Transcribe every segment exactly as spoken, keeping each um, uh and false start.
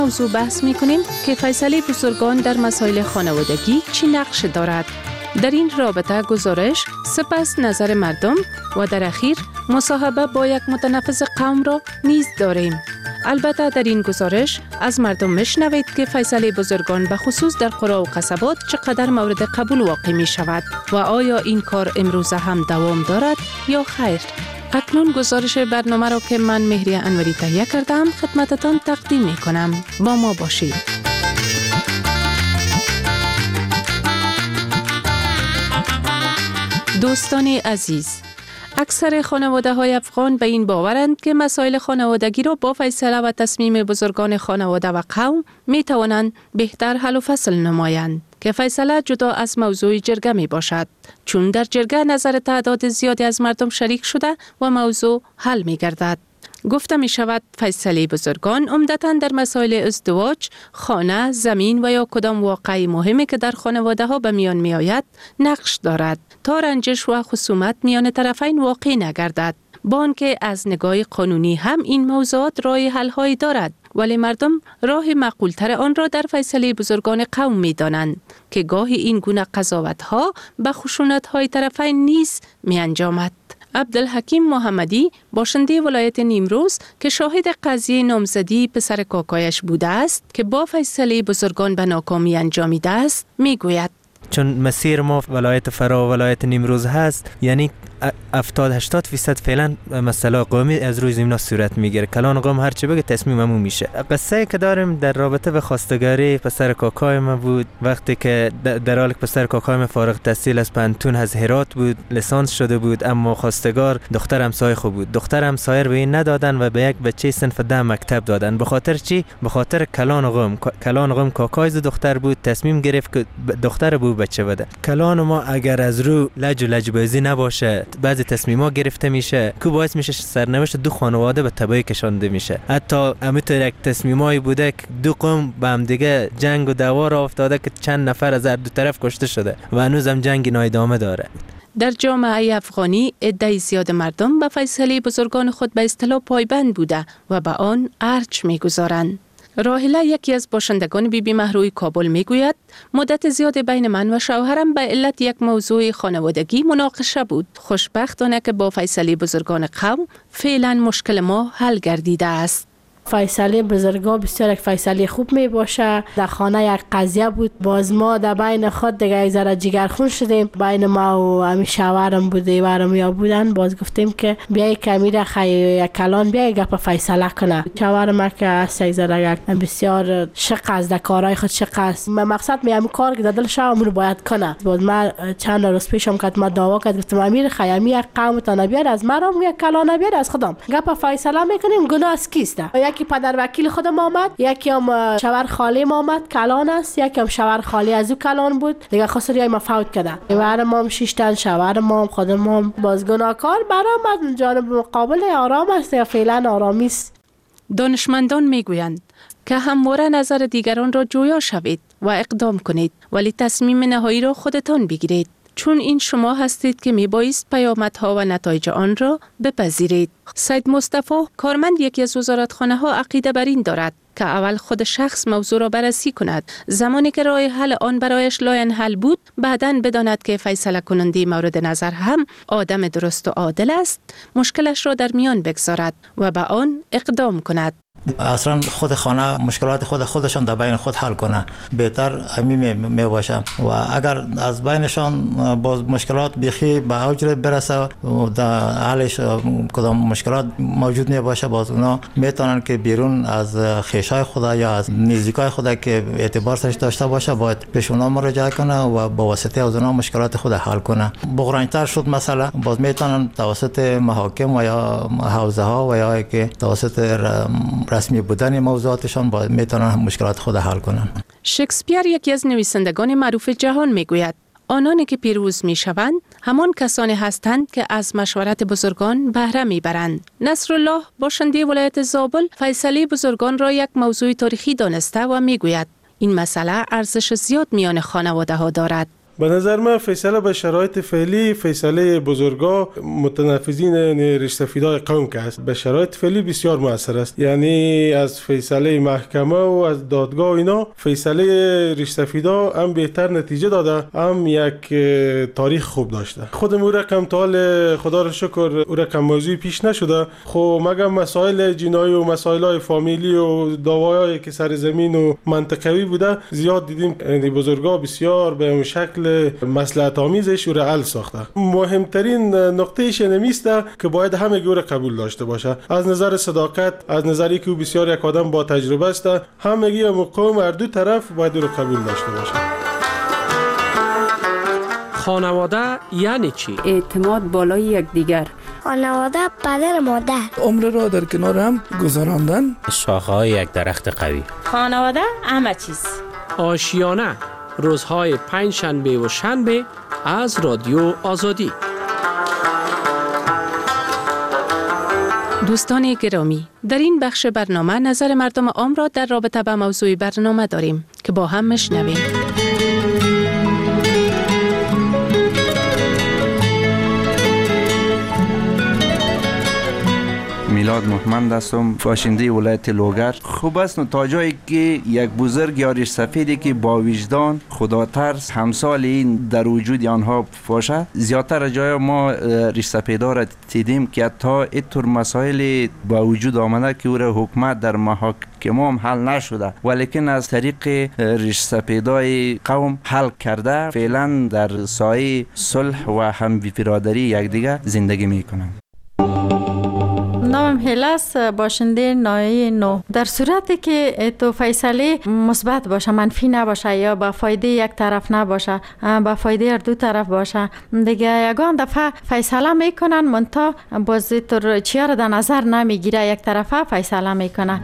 موضوع بحث می‌کنیم که فیصله بزرگان در مسائل خانوادگی چی نقش دارد. در این رابطه گزارش، سپس نظر مردم و در اخیر مصاحبه با یک متنفذ قوم را نیز داریم. البته در این گزارش از مردم میشنوید که فیصله بزرگان به خصوص در قرى و قصبات چقدر مورد قبول واقع می شود و آیا این کار امروزه هم دوام دارد یا خیر. اکنون گزارش برنامه را که من مهری انوری تهیه کردم خدمتتان تقدیم می کنم. با ما باشید. دوستان عزیز، اکثر خانواده های افغان به این باورند که مسائل خانوادگی را با فیصله و تصمیم بزرگان خانواده و قوم می توانند بهتر حل و فصل نمایند که فیصله جدا از موضوع جرگه می باشد، چون در جرگه نظر تعداد زیادی از مردم شریک شده و موضوع حل می گردد. گفته می شود فیصله بزرگان عمدتاً در مسائل ازدواج، خانه، زمین و یا کدام واقعی مهمی که در خانواده ها به میان می آید نقش دارد تا رنجش و خصومت میان طرفین واقع نگردد. با آنکه از نگاه قانونی هم این موضوعات راه حل هایی دارد، ولی مردم راه معقولتر آن را در فیصله بزرگان قوم می دانند که گاهی این گونه قضاوت ها به خشونت های طرفین نیز می انجامد. عبدالحکیم محمدی باشنده ولایت نیمروز که شاهد قضیه نامزدی پسر کاکایش بوده است که با فیصله بزرگان به ناکامی انجامیده است می گوید: چون مسیر ما ولایت فرا و ولایت نیمروز هست، یعنی هفتاد هشتاد فیصد فعلا مسئله قومی از روی زمین صورت میگیره. کلان قوم هر چی بگه تصمیممون میشه. قصه که داریم در رابطه به خواستگاری پسر کاکای ما بود، وقتی که در حالی که پسر کاکای ما فارغ التحصیل از پنتون از هرات بود، لیسانس شده بود، اما خواستگار دختر همسایه خوب بود. دختر همسایه به این ندادن و به یک بچه صنف ده مکتب دادن. به خاطر چی؟ به خاطر کلان قوم. کلان قوم کاکای دختر بود، تصمیم گرفت که دختر بو بچه بده. کلان ما اگر از رو لج و لجبازی نباشه، بعضی تصمیمات گرفته میشه که باعث میشه سرنوشت دو خانواده به تباهی کشانده میشه. حتی همینطور یک تصمیمایی بوده که دو قوم با هم دیگه جنگ و دعوا را افتاده که چند نفر از هر دو طرف کشته شده و هنوز هم جنگ ادامه داره. در جامعه افغانی عده زیاد مردم به فیصله بزرگان خود به اصطلاح پایبند بوده و به آن ارج میگذارند. راهله یکی از باشندگان بی بی مهروی کابل می گوید مدت زیاد بین من و شوهرم به علت یک موضوع خانوادگی مناقشه بود. خوشبختانه که با فیصله بزرگان قوم فعلا مشکل ما حل گردیده است. فیصله بزرگا بسیار یک فیصله خوب می باشه. در خانه یک قضیه بود، باز ما در بین خود دیگه یک ذره جگرخون شدیم. بین ما و امی شوهرم بوده و ارمیا بودن، باز گفتیم که بیای کمیره خی یک کلان بیای گپ فیصله کنه. شوهرم که است یک ذره یک بسیار شق از در کارهای خود شق است. مقصد می هم کار که دل شوهرم رو باید کنه. باز ما چند روز پیشم که ما دعوا کرد گفتم امیر خیامی یک قوم تا نبیار از مرام یک کلان نبیار از خودم. گپ فیصله میکنیم گناه از کیست؟ یکی پدر وکیل خودم آمد، یکی هم شوهر خاله ما آمد کلان است، یکی هم شوهر خاله از او کلان بود دیگه. خسروی ما فوت کرده. شوهر ما هم شش تن، شوهر ما هم خودم ما باز گناهکار برام جانب مقابل آرام است یا فعلا آرامی است. دانشمندان میگویند که همواره نظر دیگران را جویا شوید و اقدام کنید، ولی تصمیم نهایی را خودتان بگیرید، چون این شما هستید که می بایست پیامدها و نتایج آن را بپذیرید. سید مصطفی کارمند یکی از وزارتخانه ها عقیده بر این دارد که اول خود شخص موضوع را بررسی کند، زمانی که راه حل آن برایش لاینحل بود بعداً بداند که فیصله کننده مورد نظر هم آدم درست و عادل است، مشکلش را در میان بگذارد و به آن اقدام کند. اصلا خود خانه مشکلات خود خودشان در بین خود حل کنه بهتر همین می باشه و اگر از بینشان باز مشکلات بیخی به اوج برسه در حلش کدام مشکلات موجود می باشه، باز اونا میتونن که بیرون از خویشای خود یا از نزدیکای خود که اعتبار سرش داشته باشه باید پیش اونا مراجعه کنه و با واسطه از اونا مشکلات خود حل کنه. بغرانتر شد مثلا باز میتونن توسط محاکم و یا حوزه ها و یا که توسط رسمی بودن موضوعاتشان باید میتونن مشکلات خود حل کنن. شکسپیر یکی از نویسندگان معروف جهان میگوید آنانی که پیروز میشوند همان کسانی هستند که از مشورت بزرگان بهره میبرند. نصرالله باشنده ولایت زابل فیصله بزرگان را یک موضوع تاریخی دانسته و میگوید این مسئله ارزش زیاد میان خانواده ها دارد. به نظر من فیصله به شرایط فعلی فیصله بزرگا متنفذین ریش سفیدای قوم که است به شرایط فعلی بسیار مؤثر است. یعنی از فیصله محکمه و از دادگاه اینا فیصله ریش سفیدا هم بهتر نتیجه داده، هم یک تاریخ خوب داشته. خودم او رقم تا حال خدا را شکر او رقم موضوعی پیش نشده. خب مگه مسائل جنایی و مسائل فامیلی و دعوایی که سر زمین و منطقوی بوده زیاد دیدیم. یعنی بزرگا بسیار به اون شکل مصلحت آمیزش او را حل ساخته. مهمترین نقطهش نمیسته که باید همه گور قبول داشته باشه. از نظر صداقت، از نظری که او بسیار یک آدم با تجربه است، همگی مقام هر دو طرف باید او را قبول داشته باشه. خانواده یعنی چی؟ اعتماد بالای یکدیگر. خانواده پدر مادر. عمر را در کنار هم گذراندن. شاخه‌های یک درخت قوی. خانواده همه چیز. آشیانه روزهای پنج شنبه و شنبه از رادیو آزادی. دوستان گرامی، در این بخش برنامه نظر مردم عام را در رابطه با موضوع برنامه داریم که با هم میشنویم. میلاد محمد هستم، باشنده ولایت لوگر. خوب است تا جایی که یک بزرگ یا ریش سفیدی که با وجدان، خدا ترس، همسال این در وجود آنها باشه. زیادتر جای ما ریش سفیدا را دیدیم که حتی اینطور مسائل با وجود آمده که او را حکومت در محاکم هم حل نشده، ولیکن از طریق ریش سفیدای قوم حل کرده. فعلا در سایه صلح و هم برادری یکدیگر زندگی میکنند. نامم هلاس، باشنده ناحیه نو. در صورتی که تو فیصله مثبت باشه، منفی نباشه یا با فایده یک طرف نباشه، با فایده هر دو طرف باشه، دیگه یگان دفعه فیصله میکنن منتها باز تو چیا را در نظر نمیگیره، یک طرفه فیصله میکنه.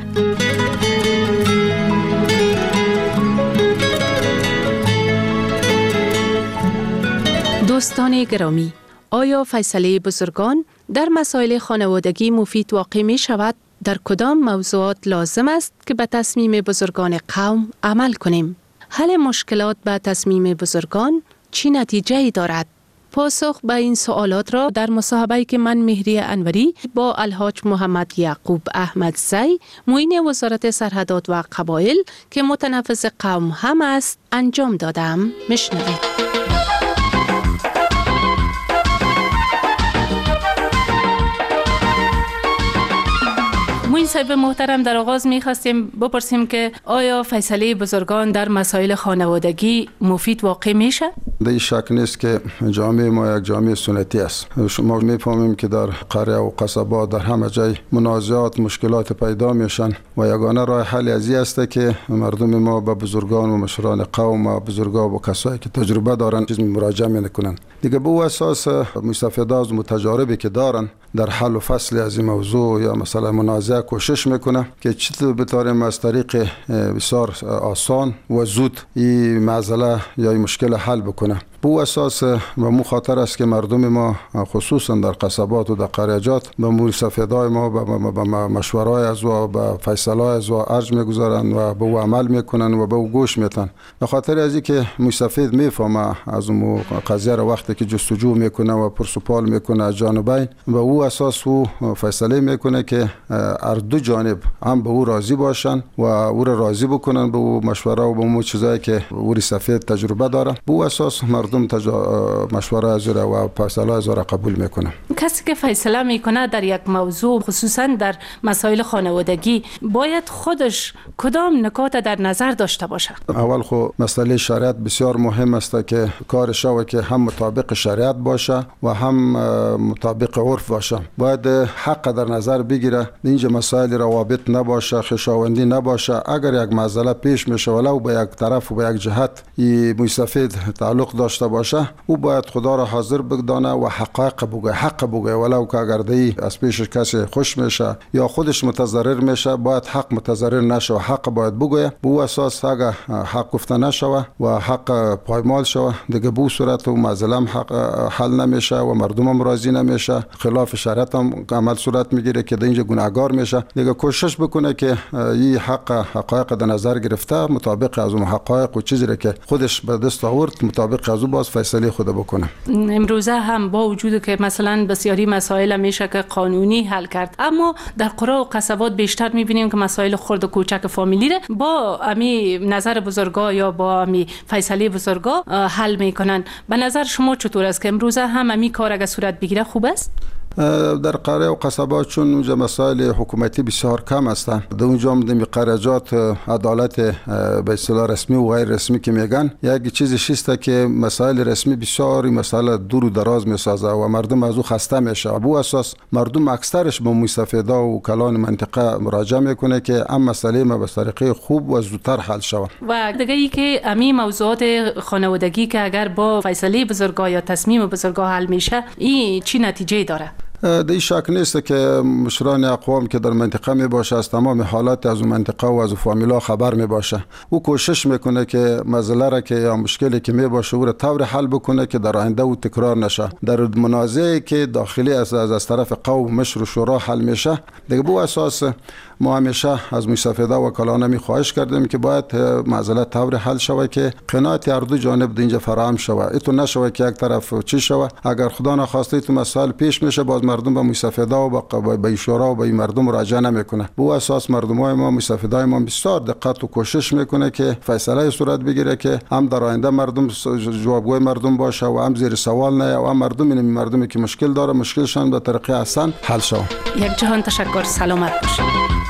دوستان گرامی، آیا فیصله بزرگان در مسائل خانوادگی مفید واقع می شود؟ در کدام موضوعات لازم است که به تصمیم بزرگان قوم عمل کنیم؟ حل مشکلات به تصمیم بزرگان چی نتیجه‌ای دارد؟ پاسخ به این سوالات را در مصاحبه‌ای که من مهری انوری با الحاج محمد یعقوب احمدزی، معین وزارت سرحدات و قبایل که متنفذ قوم هم است انجام دادم. میشنوید. موین صاحب محترم، در آغاز می‌خواستیم بپرسیم که آیا فیصله بزرگان در مسائل خانوادگی مفید واقع میشه؟ در شک نیست که جامعه ما یک جامعه سنتی است. شما می‌فهمیم که در قریه و قصبات در همه جای منازعات، مشکلات پیدا میشن و یگانه راه حل ازی است که مردم ما به بزرگان و مشران قوم و بزرگان و کسایی که تجربه دارن چیز مراجعه میکنن. دیگه به اساس مستفیدا از متجاربی که دارن در حل و فصل از این موضوع یا مثلا منازعه کوشش میکنه که چطور بتوانیم از طریق بسیار آسان و زود این معضله یا این مشکل حل بکنه. به اساس و مو خاطر است که مردم ما خصوصا در قصبات و در قریجات به امور سفیدای ما به مشورای از و به فیصلای از و ارج میگذارن و به او عمل میکنن و به او گوش میتن. به خاطر از اینکه مستفید میفهمه از اون قضیه را وقتی که جستجو میکنه و پرسپال میکنه از جانبین، و او اساس او فیصله میکنه که هر دو جانب هم به او راضی باشن و او را راضی بکنن به او مشوره و به اون چیزایی که او سفید تجربه داره. به او اساس مردم تجا... مشوره از و فیصله از را قبول میکنه. کسی که فیصله میکنه در یک موضوع، خصوصا در مسائل خانوادگی، باید خودش کدام نکات در نظر داشته باشه؟ اول خو مسئله شریعت بسیار مهم است که کارش و که هم مطابق شریعت باشه و هم مطابق عرف باشه. باید حق در نظر بگیره، اینجا مسائل روابط نباشه، خویشاوندی نباشه. اگر یک معضله پیش میشه ولو به یک طرف و به یک جهت این مستفید تعلق داشته باشه، او باید خدا را حاضر بدانه و حقایق بگه، حق بگه، ولو که اگر دی از پیش کسی خوش میشه یا خودش متضرر میشه، باید حق متضرر نشه و حق باید بگه. به او اساس اگر حق گفته نشه و حق پایمال شوه، دیگه به صورت و معضله حق حل نمیشه و مردم هم راضی نمیشه، خلاف شریعت هم عمل صورت میگیره که اینجا گناهگار میشه. دیگه کوشش بکنه که این حق حقایق در نظر گرفته، مطابق از اون حقایق و چیزی که خودش به دست آورد مطابق از موضوع باز فیصله خود بکنه. امروزه هم با وجود که مثلا بسیاری مسائل میشه که قانونی حل کرد، اما در قرى و قصبات بیشتر میبینیم که مسائل خرد و کوچک فامیلی ره با امی نظر بزرگا یا با امی فیصله بزرگا حل میکنن. به نظر شما چطور است که امروزه هم امی کار اگه صورت بگیره خوب است؟ در قریه و قصبات چون اونجا مسائل حکومتی بسیار کم هستند، در اونجا هم قرارداد عدالت به اصطلاح رسمی و غیر رسمی که میگن، یک چیزی است که مسائل رسمی بسیار مسائل دور و دراز میسازه و مردم از او خسته میشه. ابو اساس مردم اکثرش به مستفیدا و کلان منطقه مراجعه میکنه که ام مسئله ما به طریقه خوب و زودتر حل شود. و دیگه ای که امی موضوعات خانوادگی که اگر با فیصله بزرگا یا تصمیم بزرگا حل میشه، این چی نتیجه داره؟ دی شک نیست که مشران اقوام که در منطقه می باشه از تمام حالات از اون منطقه و از فامیلا خبر می باشه. او کوشش میکنه که مسئله را که یا مشکلی که می باشه او را طور حل بکنه که در آینده او تکرار نشه. در منازعه که داخلی از از طرف قوم مشر و شورا حل میشه، دیگه بو اساس ما همیشه از مستفیدا و کلان می خواهش کردیم که باید مسئله طور حل شود که قناعت هر دو جانب اینجا فراهم شود. ایتو نشود که یک طرف چی شود. اگر خدا نخواسته تو مسائل پیش میشه، باز مردم به مستفیدا و به شورا و به مردم مراجعه نمیکنه. بو اساس مردمای ما مستفیدای ما بسیار دقت و کوشش میکنه که فیصله صورت بگیره که هم در آینده مردم جوابگوی مردم باشه و هم زیر سوال نه و هم مردم این مردمی که مشکل داره مشکلشان به طریقه احسن حل شود. یک جهان تشکر، سلامت باشید.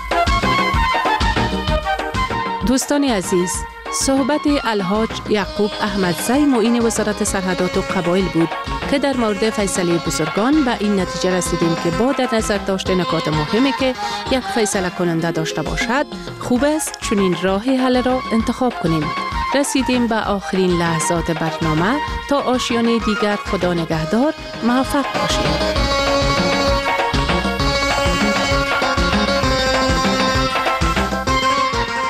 دوستان عزیز، صحبت الحاج یعقوب احمدزی معین وزارت سرحدات و قبایل بود که در مورد فیصله بزرگان به این نتیجه رسیدیم که با در نظر داشته نکات مهمی که یک فیصله کننده داشته باشد، خوب است چنین راه حل را انتخاب کنیم. رسیدیم به آخرین لحظات برنامه. تا آشیانه دیگر خدا نگهدار، موفق باشید.